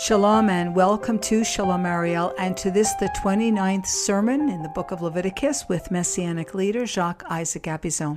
Shalom and welcome to Shalom Ariel and to this, the 29th sermon in the book of Leviticus with Messianic leader Jacques Isaac Gabizon.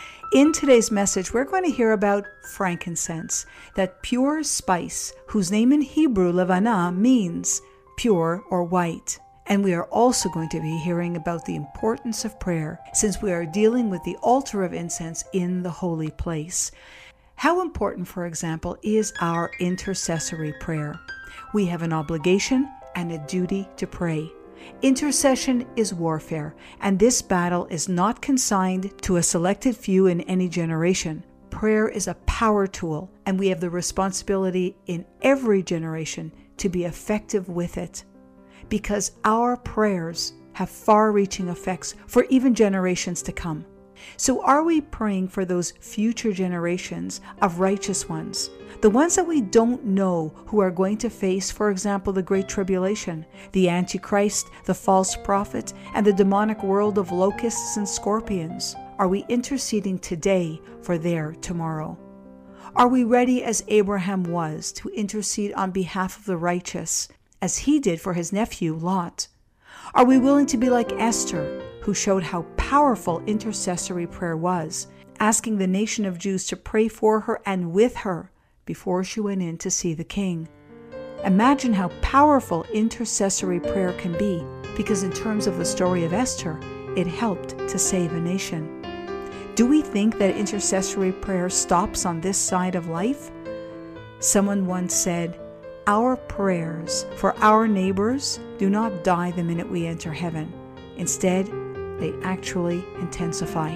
In today's message, we're going to hear about frankincense, that pure spice whose name in Hebrew, Levana, means pure or white. And we are also going to be hearing about the importance of prayer, since we are dealing with the altar of incense in the holy place. How important, for example, is our intercessory prayer? We have an obligation and a duty to pray. Intercession is warfare, and this battle is not consigned to a selected few in any generation. Prayer is a power tool, and we have the responsibility in every generation to be effective with it, because our prayers have far-reaching effects for even generations to come. So are we praying for those future generations of righteous ones, the ones that we don't know who are going to face, for example, the Great Tribulation, the Antichrist, the false prophet, and the demonic world of locusts and scorpions? Are we interceding today for their tomorrow? Are we ready as Abraham was to intercede on behalf of the righteous, as he did for his nephew Lot? Are we willing to be like Esther, who showed how powerful intercessory prayer was, asking the nation of Jews to pray for her and with her before she went in to see the king? Imagine how powerful intercessory prayer can be, because in terms of the story of Esther, it helped to save a nation. Do we think that intercessory prayer stops on this side of life? Someone once said, "Our prayers for our neighbors do not die the minute we enter heaven. Instead, they actually intensify."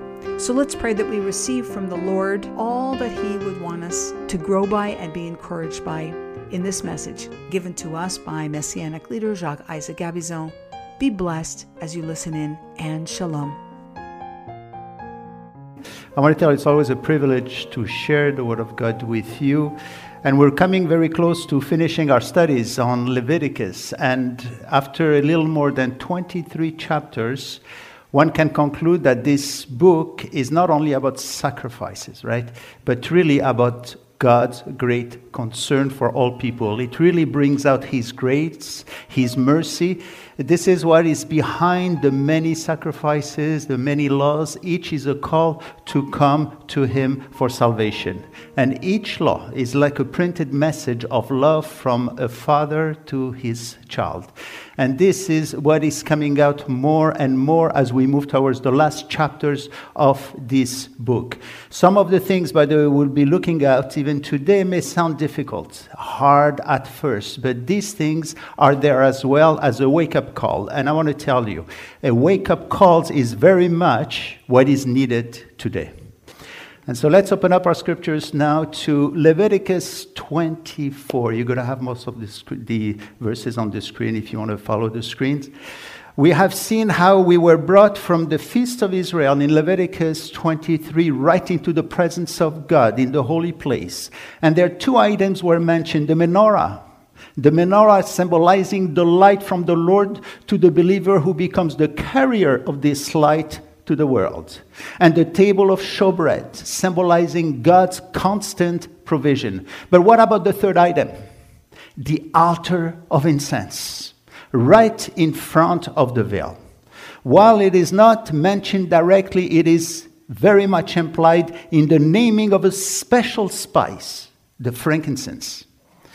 So let's pray that we receive from the Lord all that He would want us to grow by and be encouraged by in this message given to us by Messianic leader Jacques Isaac Gabizon. Be blessed as you listen in, and shalom. I want to tell you, it's always a privilege to share the Word of God with you. And we're coming very close to finishing our studies on Leviticus. And after a little more than 23 chapters, one can conclude that this book is not only about sacrifices, right? But really about God's great concern for all people. It really brings out His grace, His mercy. This is what is behind the many sacrifices, the many laws. Each is a call to come to Him for salvation. And each law is like a printed message of love from a father to his child. And this is what is coming out more and more as we move towards the last chapters of this book. Some of the things, by the way, we'll be looking at even today may sound difficult, hard at first, but these things are there as well as a wake-up call. And I want to tell you, a wake-up call is very much what is needed today. And so let's open up our scriptures now to Leviticus 24. You're going to have most of the verses on the screen if you want to follow the screens. We have seen how we were brought from the feast of Israel in Leviticus 23 right into the presence of God in the holy place. And there are two items were mentioned. The menorah. The menorah symbolizing the light from the Lord to the believer who becomes the carrier of this light to the world. And the table of showbread, symbolizing God's constant provision. But what about the third item? The altar of incense, right in front of the veil. While it is not mentioned directly, it is very much implied in the naming of a special spice, the frankincense.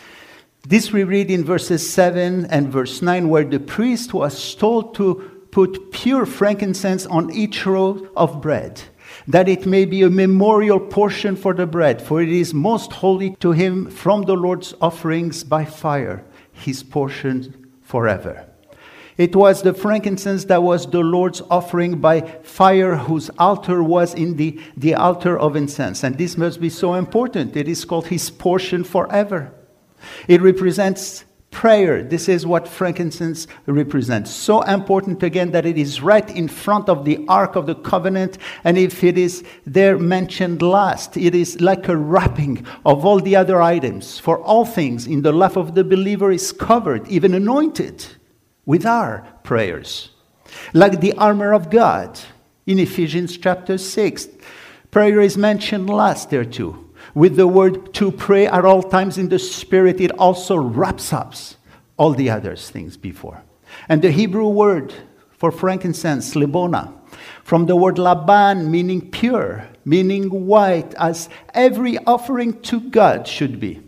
This we read in verses 7 and verse 9, where the priest was told to put pure frankincense on each roll of bread, that it may be a memorial portion for the bread, for it is most holy to him from the Lord's offerings by fire, his portion forever. It was the frankincense that was the Lord's offering by fire, whose altar was in the altar of incense. And this must be so important. It is called his portion forever. It represents prayer. This is what frankincense represents. So important again that it is right in front of the Ark of the Covenant. And if it is there mentioned last, it is like a wrapping of all the other items. For all things in the life of the believer is covered, even anointed with our prayers. Like the armor of God in Ephesians chapter 6. Prayer is mentioned last there too. with the word to pray at all times in the Spirit, it also wraps up all the other things before. And the Hebrew word for frankincense, lebona, from the word laban, meaning pure, meaning white, as every offering to God should be.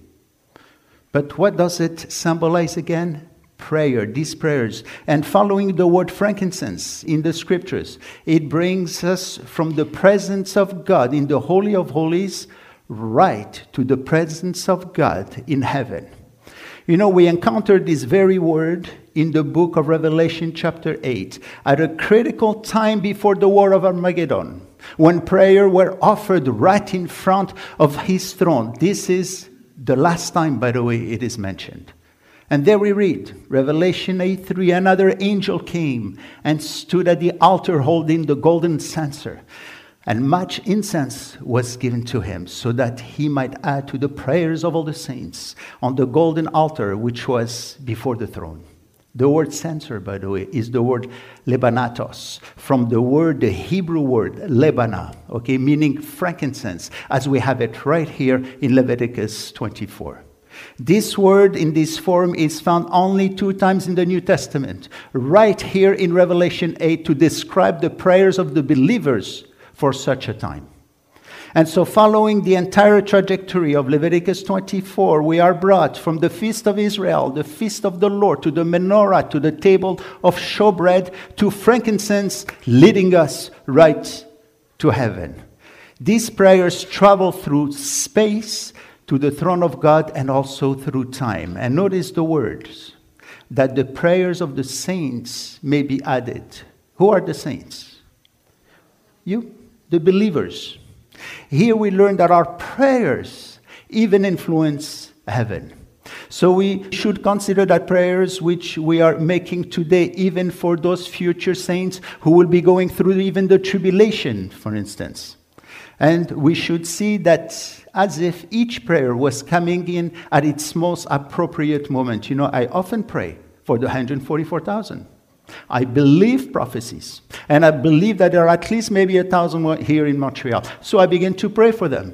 But what does it symbolize again? Prayer, these prayers. And following the word frankincense in the scriptures, it brings us from the presence of God in the Holy of Holies right to the presence of God in heaven. You know, we encountered this very word in the book of Revelation chapter 8 at a critical time before the war of Armageddon, when prayer were offered right in front of his throne. This is the last time, by the way, it is mentioned. And there we read, Revelation 8:3, another angel came and stood at the altar holding the golden censer. And much incense was given to him, so that he might add to the prayers of all the saints on the golden altar which was before the throne. The word censer, by the way, is the word lebanatos, from the Hebrew word lebana, okay, meaning frankincense, as we have it right here in Leviticus 24. This word in this form is found only 2 times in the New Testament, right here in Revelation 8, to describe the prayers of the believers for such a time. And so following the entire trajectory of Leviticus 24, we are brought from the Feast of Israel, the Feast of the Lord, to the menorah, to the table of showbread, to frankincense, leading us right to heaven. These prayers travel through space to the throne of God and also through time. And notice the words, that the prayers of the saints may be added. Who are the saints? You, the believers. Here we learn that our prayers even influence heaven. So we should consider that prayers which we are making today, even for those future saints who will be going through even the tribulation, for instance. And we should see that as if each prayer was coming in at its most appropriate moment. You know, I often pray for the 144,000. I believe prophecies, and I believe that there are at least maybe 1,000 here in Montreal. So I begin to pray for them.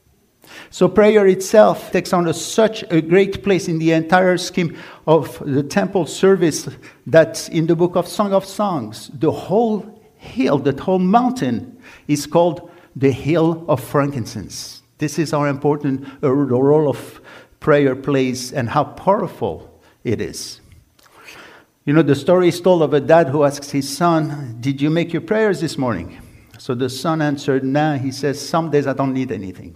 So prayer itself takes on such a great place in the entire scheme of the temple service that in the book of Song of Songs, the whole hill, that whole mountain is called the Hill of Frankincense. This is how important the role of prayer plays and how powerful it is. You know, the story is told of a dad who asks his son, "Did you make your prayers this morning?" So the son answered, "Nah." He says, "Some days I don't need anything."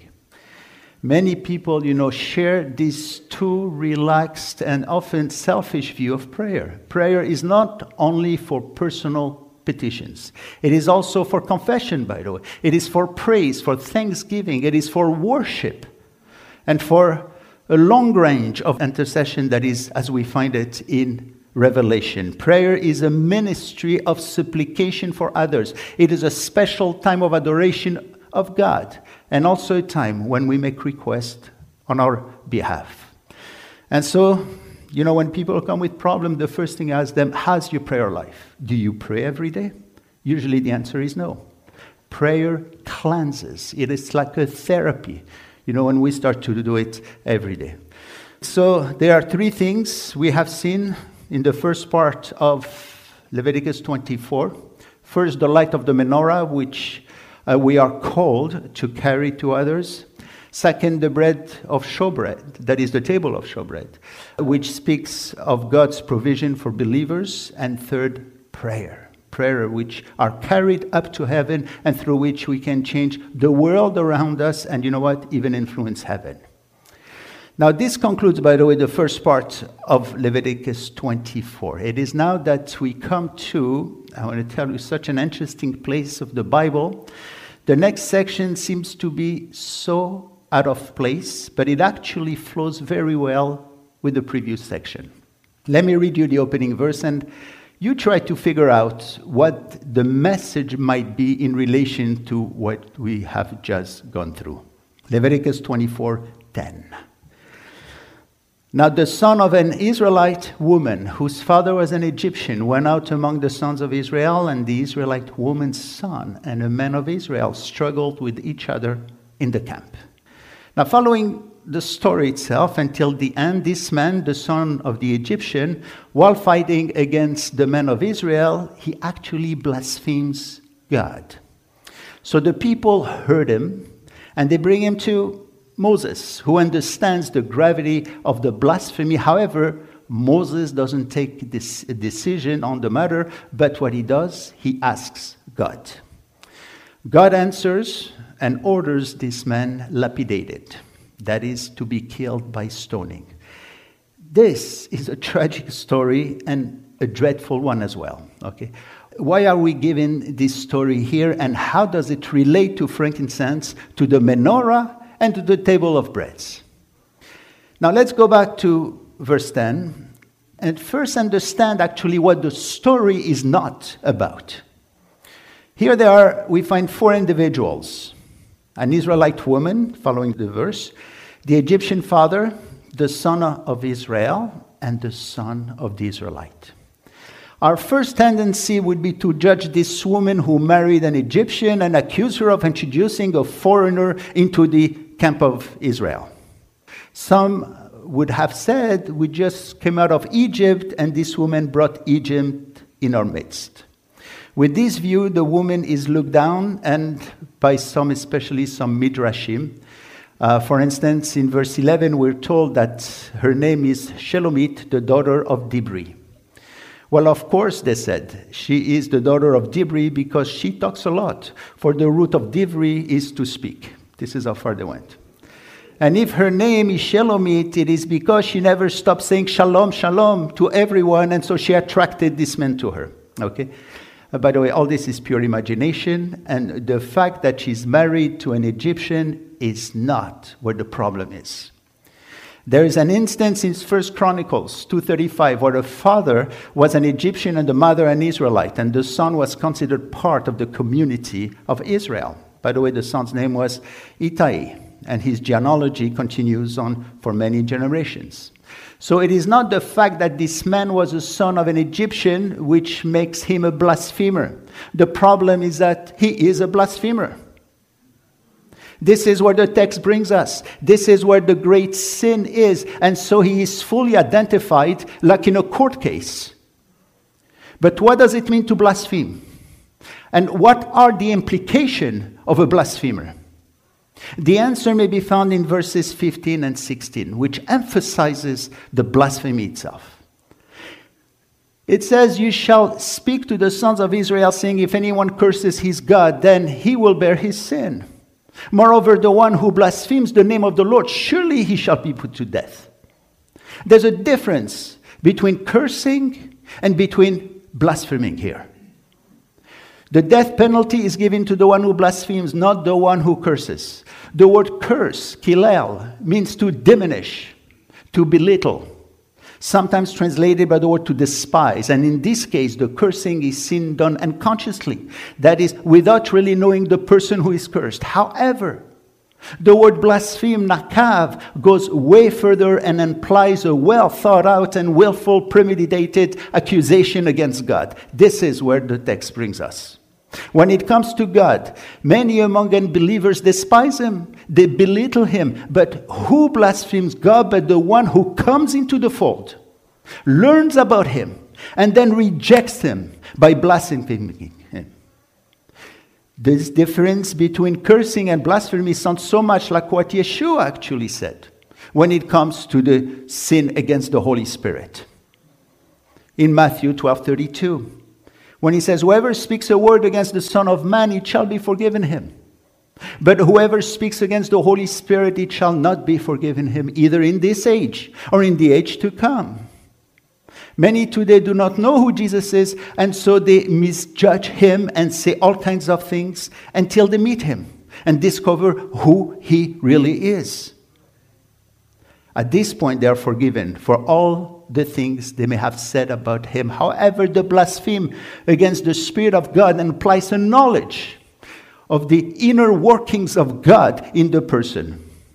Many people, you know, share this too relaxed and often selfish view of prayer. Prayer is not only for personal petitions. It is also for confession, by the way. It is for praise, for thanksgiving. It is for worship, and for a long range of intercession that is, as we find it in Revelation. Prayer is a ministry of supplication for others. It is a special time of adoration of God, and also a time when we make requests on our behalf. And so, you know, when people come with problems, the first thing I ask them, how's your prayer life? Do you pray every day? Usually the answer is no. Prayer cleanses. It is like a therapy, you know, when we start to do it every day. So there are 3 things we have seen in the first part of Leviticus 24. First, the light of the menorah, which we are called to carry to others. Second, the bread of showbread, that is the table of showbread, which speaks of God's provision for believers. And third, prayer, which are carried up to heaven and through which we can change the world around us and, you know what, even influence heaven. Now, this concludes, by the way, the first part of Leviticus 24. It is now that we come to, I want to tell you, such an interesting place of the Bible. The next section seems to be so out of place, but it actually flows very well with the previous section. Let me read you the opening verse, and you try to figure out what the message might be in relation to what we have just gone through. Leviticus 24:10. Now the son of an Israelite woman, whose father was an Egyptian, went out among the sons of Israel, and the Israelite woman's son and a man of Israel struggled with each other in the camp. Now, following the story itself until the end, this man, the son of the Egyptian, while fighting against the men of Israel, he actually blasphemes God. So the people heard him, and they bring him to Moses, who understands the gravity of the blasphemy. However, Moses doesn't take this decision on the matter, but what he does, he asks God. God answers and orders this man lapidated. That is, to be killed by stoning. This is a tragic story and a dreadful one as well. Okay, why are we given this story here, and how does it relate to frankincense, to the menorah, and to the table of breads? Now let's go back to verse 10 and first understand actually what the story is not about. Here we find four individuals: an Israelite woman, following the verse, the Egyptian father, the son of Israel, and the son of the Israelite. Our first tendency would be to judge this woman who married an Egyptian and accuse her of introducing a foreigner into the camp of Israel. Some would have said, we just came out of Egypt and this woman brought Egypt in our midst. With this view, the woman is looked down, and by some, especially some midrashim. For instance, in verse 11, we're told that her name is Shelomit, the daughter of Dibri. Well, of course, they said, she is the daughter of Dibri because she talks a lot. For the root of Dibri is to speak. This is how far they went. And if her name is Shelomit, it is because she never stopped saying shalom, shalom to everyone, and so she attracted this man to her. Okay? By the way, all this is pure imagination, and the fact that she's married to an Egyptian is not where the problem is. There is an instance in 1 Chronicles 2:35 where the father was an Egyptian and the mother an Israelite, and the son was considered part of the community of Israel. By the way, the son's name was Ittai, and his genealogy continues on for many generations. So it is not the fact that this man was a son of an Egyptian which makes him a blasphemer. The problem is that he is a blasphemer. This is where the text brings us. This is where the great sin is. And so he is fully identified like in a court case. But what does it mean to blaspheme? And what are the implications of a blasphemer? The answer may be found in verses 15 and 16, which emphasizes the blasphemy itself. It says, "You shall speak to the sons of Israel, saying, if anyone curses his God, then he will bear his sin. Moreover, the one who blasphemes the name of the Lord, surely he shall be put to death." There's a difference between cursing and between blaspheming here. The death penalty is given to the one who blasphemes, not the one who curses. The word curse, kilel, means to diminish, to belittle. Sometimes translated by the word to despise. And in this case, the cursing is sin done unconsciously. That is, without really knowing the person who is cursed. However, the word blaspheme, nakav, goes way further and implies a well thought out and willful, premeditated accusation against God. This is where the text brings us. When it comes to God, many among unbelievers despise him, they belittle him. But who blasphemes God but the one who comes into the fold, learns about him, and then rejects him by blaspheming him? This difference between cursing and blasphemy sounds so much like what Yeshua actually said when it comes to the sin against the Holy Spirit. In Matthew 12:32. When he says, "Whoever speaks a word against the Son of Man, it shall be forgiven him. But whoever speaks against the Holy Spirit, it shall not be forgiven him, either in this age or in the age to come." Many today do not know who Jesus is, and so they misjudge him and say all kinds of things until they meet him and discover who he really is. At this point, they are forgiven for all the things they may have said about him. However, the blaspheme against the Spirit of God implies a knowledge of the inner workings of God in the person.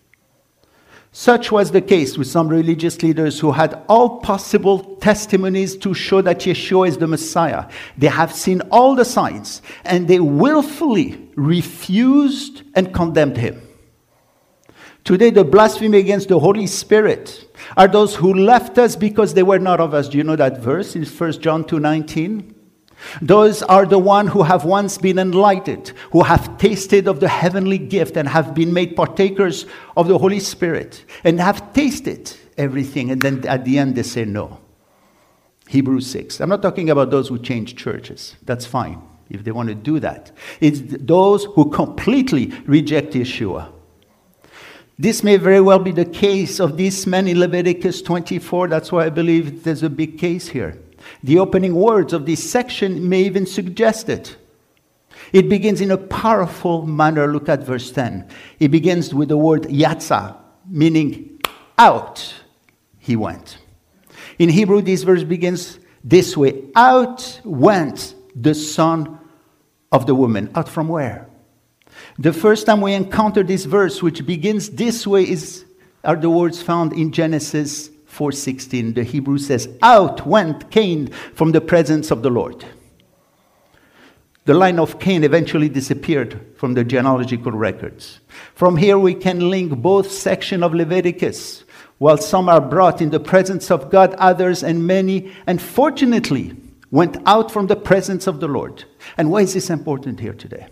Such was the case with some religious leaders who had all possible testimonies to show that Yeshua is the Messiah. They have seen all the signs, and they willfully refused and condemned him. Today, the blasphemy against the Holy Spirit are those who left us because they were not of us. Do you know that verse in 1 John 2:19? Those are the ones who have once been enlightened, who have tasted of the heavenly gift and have been made partakers of the Holy Spirit and have tasted everything. And then at the end they say no. Hebrews 6. I'm not talking about those who change churches. That's fine if they want to do that. It's those who completely reject Yeshua. This may very well be the case of these men in Leviticus 24. That's why I believe there's a big case here. The opening words of this section may even suggest it. It begins in a powerful manner. Look at verse 10. It begins with the word yatsa, meaning out he went. In Hebrew, this verse begins this way. Out went the son of the woman. Out from where? The first time we encounter this verse, which begins this way, are the words found in Genesis 4:16. The Hebrew says, out went Cain from the presence of the Lord. The line of Cain eventually disappeared from the genealogical records. From here we can link both sections of Leviticus. While some are brought in the presence of God, others and many, unfortunately, went out from the presence of the Lord. And why is this important here today?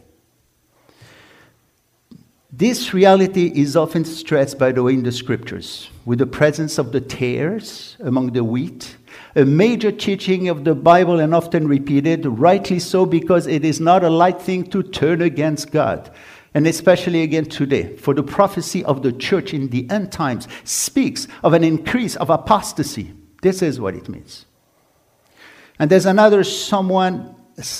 This reality is often stressed, by the way, in the scriptures, with the presence of the tares among the wheat, a major teaching of the Bible and often repeated, rightly so, because it is not a light thing to turn against God, and especially again today, for the prophecy of the church in the end times speaks of an increase of apostasy. This is what it means. And there's another somehow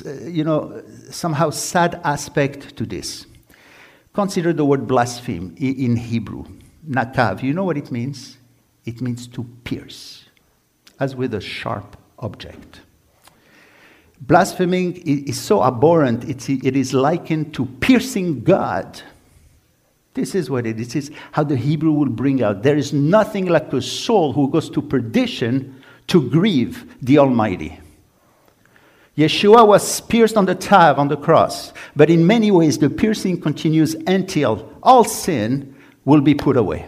sad aspect to this. Consider the word blaspheme in Hebrew. Nakav. You know what it means? It means to pierce, as with a sharp object. Blaspheming is so abhorrent, it is likened to piercing God. This is what it is. This is how the Hebrew will bring out. There is nothing like a soul who goes to perdition to grieve the Almighty. Yeshua was pierced on the tab on the cross, but in many ways the piercing continues until all sin will be put away.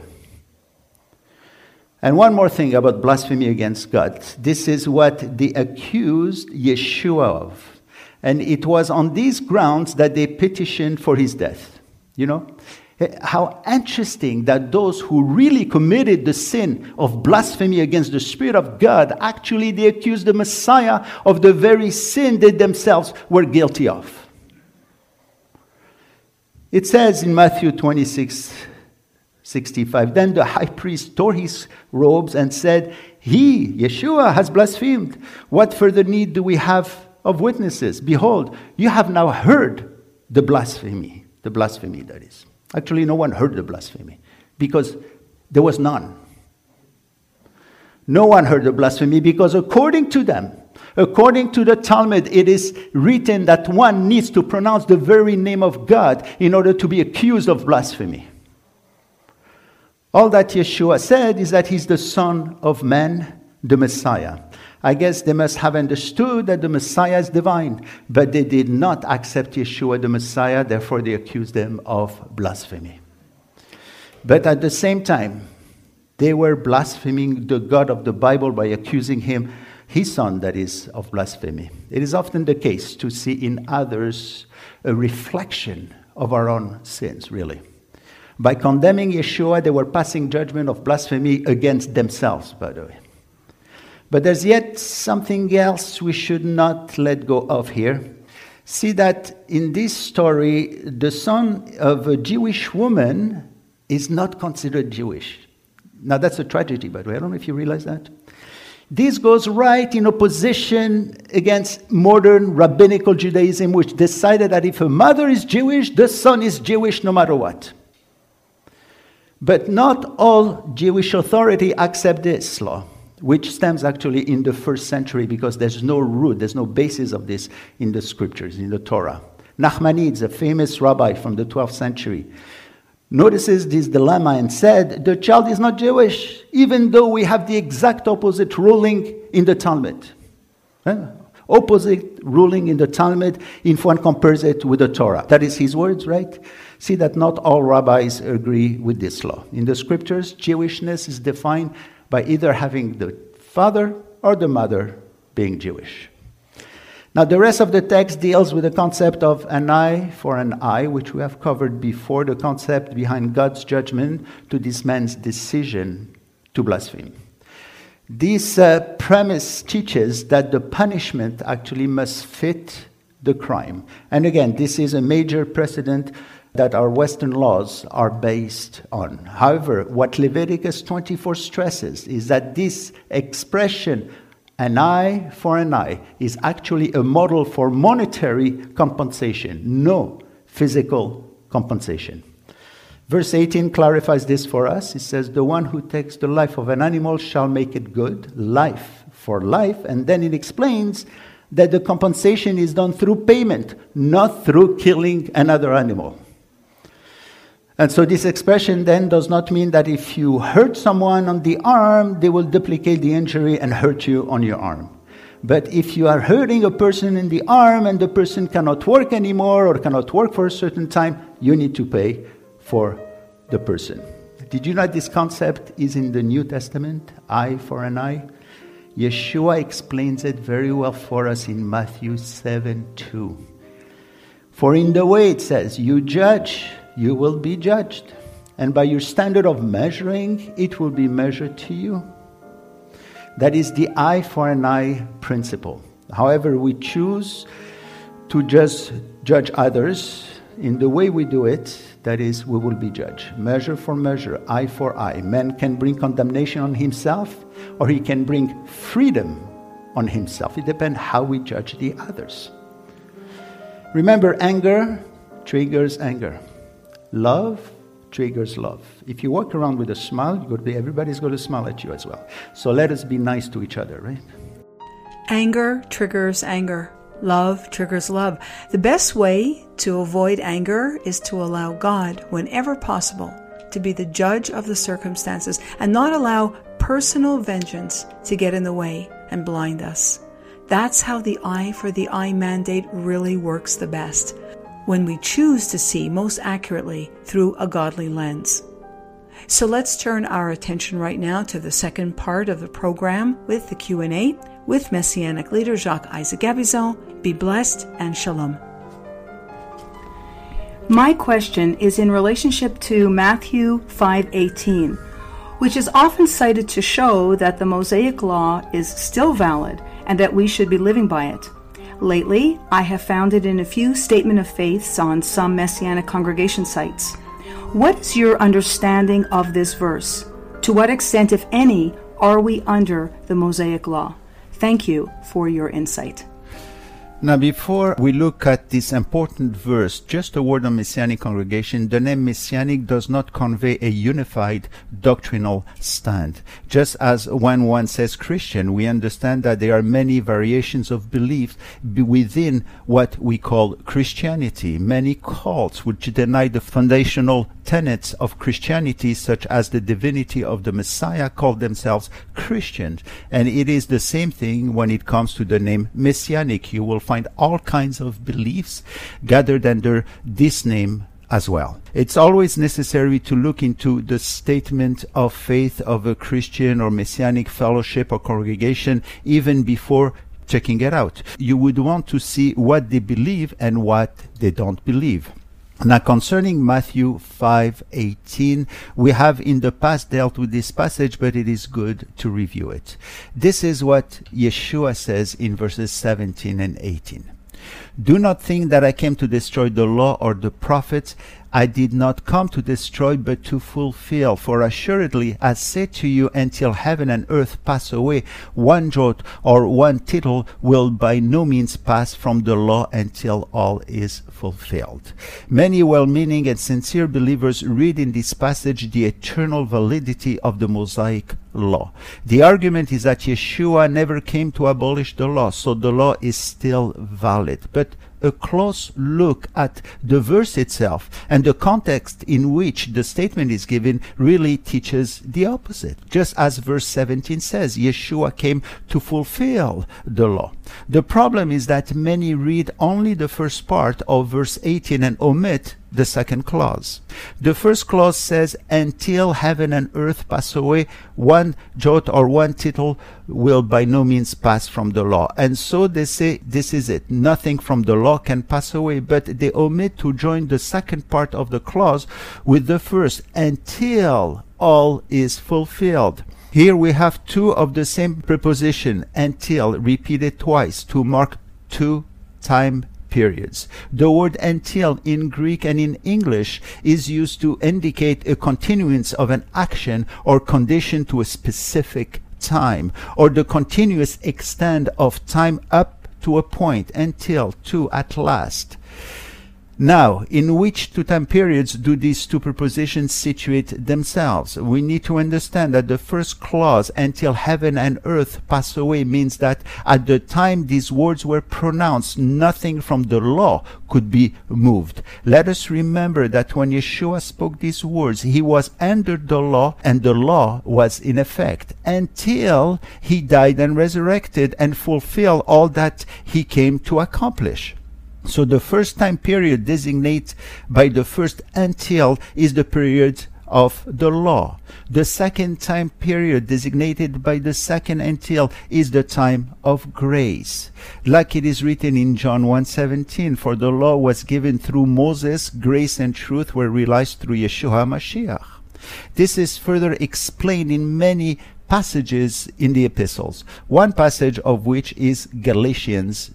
And one more thing about blasphemy against God. This is what they accused Yeshua of. And it was on these grounds that they petitioned for his death. You know? How interesting that those who really committed the sin of blasphemy against the Spirit of God, actually they accused the Messiah of the very sin they themselves were guilty of. It says in Matthew 26:65, then the high priest tore his robes and said, he, Yeshua, has blasphemed. What further need do we have of witnesses? Behold, you have now heard the blasphemy that is. Actually, no one heard the blasphemy because there was none. No one heard the blasphemy because according to them, according to the Talmud, it is written that one needs to pronounce the very name of God in order to be accused of blasphemy. All that Yeshua said is that he's the Son of Man, the Messiah. I guess they must have understood that the Messiah is divine, but they did not accept Yeshua the Messiah, therefore they accused them of blasphemy. But at the same time, they were blaspheming the God of the Bible by accusing him, his son, that is, of blasphemy. It is often the case to see in others a reflection of our own sins, really. By condemning Yeshua, they were passing judgment of blasphemy against themselves, by the way. But there's yet something else we should not let go of here. See that in this story, the son of a Jewish woman is not considered Jewish. Now that's a tragedy, by the way. I don't know if you realize that. This goes right in opposition against modern rabbinical Judaism, which decided that if a mother is Jewish, the son is Jewish no matter what. But not all Jewish authority accept this law, which stems actually in the 1st century because there's no root, there's no basis of this in the scriptures, in the Torah. Nachmanides, a famous rabbi from the 12th century, notices this dilemma and said, the child is not Jewish, even though we have the exact opposite ruling in the Talmud. Opposite ruling in the Talmud if one compares it with the Torah. That is his words, right? See that not all rabbis agree with this law. In the scriptures, Jewishness is defined by either having the father or the mother being Jewish. Now, the rest of the text deals with the concept of an eye for an eye, which we have covered before, the concept behind God's judgment to this man's decision to blaspheme. This premise teaches that the punishment actually must fit the crime. And again, this is a major precedent that our Western laws are based on. However, what Leviticus 24 stresses is that this expression, an eye for an eye, is actually a model for monetary compensation, no physical compensation. Verse 18 clarifies this for us. It says, the one who takes the life of an animal shall make it good, life for life. And then it explains that the compensation is done through payment, not through killing another animal. And so this expression then does not mean that if you hurt someone on the arm, they will duplicate the injury and hurt you on your arm. But if you are hurting a person in the arm and the person cannot work anymore or cannot work for a certain time, you need to pay for the person. Did you know this concept is in the New Testament, eye for an eye? Yeshua explains it very well for us in Matthew 7:2. For in the way it says, you judge, you will be judged. And by your standard of measuring, it will be measured to you. That is the eye for an eye principle. However, we choose to just judge others in the way we do it, that is, we will be judged. Measure for measure, eye for eye. Man can bring condemnation on himself, or he can bring freedom on himself. It depends how we judge the others. Remember, anger triggers anger. Love triggers love. If you walk around with a smile, everybody's going to smile at you as well. So let us be nice to each other, right? Anger triggers anger. Love triggers love. The best way to avoid anger is to allow God, whenever possible, to be the judge of the circumstances and not allow personal vengeance to get in the way and blind us. That's how the eye for the eye mandate really works the best, when we choose to see most accurately through a godly lens. So let's turn our attention right now to the second part of the program with the Q&A with Messianic leader Jacques Isaac Gabizon. Be blessed and shalom. My question is in relationship to Matthew 5:18, which is often cited to show that the Mosaic Law is still valid and that we should be living by it. Lately, I have found it in a few statement of faiths on some Messianic congregation sites. What is your understanding of this verse? To what extent, if any, are we under the Mosaic Law? Thank you for your insight. Now, before we look at this important verse, just a word on Messianic congregation. The name Messianic does not convey a unified doctrinal stand. Just as when one says Christian, we understand that there are many variations of belief within what we call Christianity. Many cults which deny the foundational tenets of Christianity, such as the divinity of the Messiah, call themselves Christians. And it is the same thing when it comes to the name Messianic. You will find all kinds of beliefs gathered under this name as well. It's always necessary to look into the statement of faith of a Christian or Messianic fellowship or congregation even before checking it out. You would want to see what they believe and what they don't believe. Now, concerning Matthew 5:18, we have in the past dealt with this passage, but it is good to review it. This is what Yeshua says in verses 17 and 18. Do not think that I came to destroy the law or the prophets. I did not come to destroy, but to fulfill. For assuredly, I say to you, until heaven and earth pass away, one jot or one tittle will by no means pass from the law until all is fulfilled. Many well-meaning and sincere believers read in this passage the eternal validity of the Mosaic law. The argument is that Yeshua never came to abolish the law, so the law is still valid. But a close look at the verse itself, and the context in which the statement is given really teaches the opposite. Just as verse 17 says, Yeshua came to fulfill the law. The problem is that many read only the first part of verse 18 and omit the second clause. The first clause says, until heaven and earth pass away, one jot or one tittle will by no means pass from the law. And so they say, this is it. Nothing from the law can pass away. But they omit to join the second part of the clause with the first, until all is fulfilled. Here we have two of the same preposition, until, repeated twice to mark two time periods. The word until in Greek and in English is used to indicate a continuance of an action or condition to a specific time, or the continuous extent of time up to a point, until, to, at last. Now, in which two time periods do these two prepositions situate themselves? We need to understand that the first clause, until heaven and earth pass away, means that at the time these words were pronounced, nothing from the law could be moved. Let us remember that when Yeshua spoke these words, he was under the law, and the law was in effect until he died and resurrected and fulfilled all that he came to accomplish. So the first time period designated by the first until is the period of the law. The second time period designated by the second until is the time of grace. Like it is written in John 1:17, for the law was given through Moses, grace and truth were realized through Yeshua Mashiach. This is further explained in many passages in the epistles, one passage of which is Galatians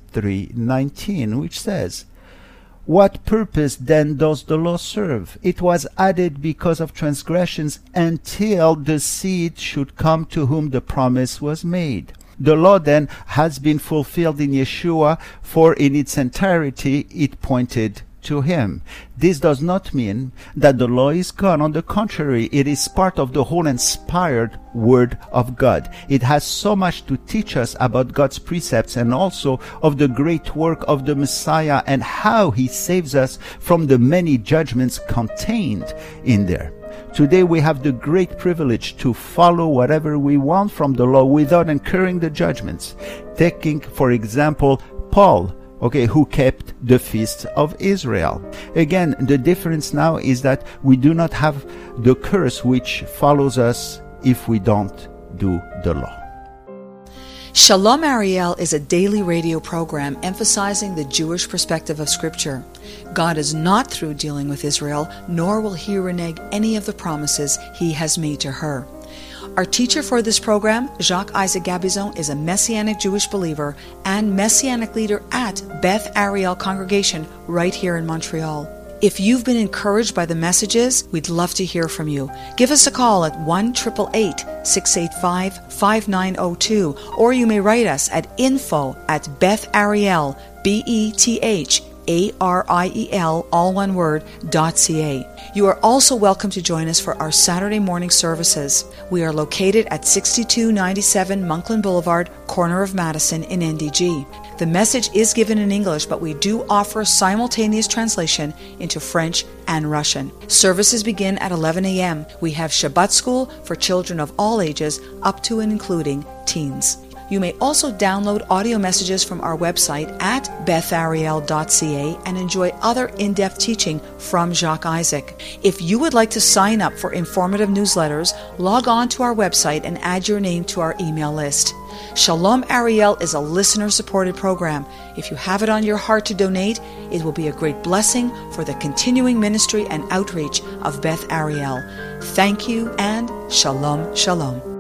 3:19, which says, what purpose then does the law serve? It was added because of transgressions until the seed should come to whom the promise was made. The law then has been fulfilled in Yeshua, for in its entirety it pointed to him. This does not mean that the law is gone. On the contrary, it is part of the whole inspired Word of God. It has so much to teach us about God's precepts and also of the great work of the Messiah and how he saves us from the many judgments contained in there. Today we have the great privilege to follow whatever we want from the law without incurring the judgments. Taking, for example, Paul, who kept the feast of Israel. Again, the difference now is that we do not have the curse which follows us if we don't do the law. Shalom Ariel is a daily radio program emphasizing the Jewish perspective of Scripture. God is not through dealing with Israel, nor will he renege any of the promises he has made to her. Our teacher for this program, Jacques Isaac Gabizon, is a Messianic Jewish believer and Messianic leader at Beth Ariel Congregation right here in Montreal. If you've been encouraged by the messages, we'd love to hear from you. Give us a call at 1-888-685-5902, or you may write us at info@BethAriel, BETHARIEL, all one word, .ca. You are also welcome to join us for our Saturday morning services. We are located at 6297 Monkland Boulevard, corner of Madison in NDG. The message is given in English, but we do offer simultaneous translation into French and Russian. Services begin at 11 a.m. We have Shabbat school for children of all ages, up to and including teens. You may also download audio messages from our website at bethariel.ca and enjoy other in-depth teaching from Jacques Isaac. If you would like to sign up for informative newsletters, log on to our website and add your name to our email list. Shalom Ariel is a listener-supported program. If you have it on your heart to donate, it will be a great blessing for the continuing ministry and outreach of Beth Ariel. Thank you and Shalom, Shalom.